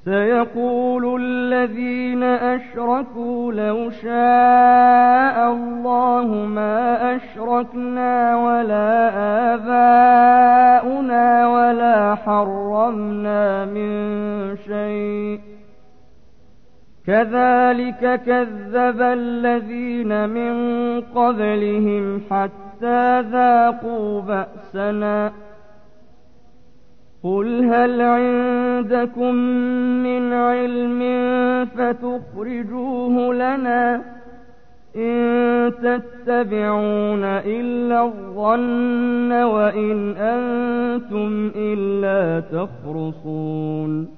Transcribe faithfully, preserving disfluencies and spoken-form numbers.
سيقول الذين أشركوا لو شاء الله ما أشركنا ولا آباؤنا ولا حرمنا من شيء كذلك كذب الذين من قبلهم حتى ذاقوا بأسنا قل هل عندكم من علم فتخرجوه لنا إن تتبعون إلا الظن وإن أنتم إلا تخرصون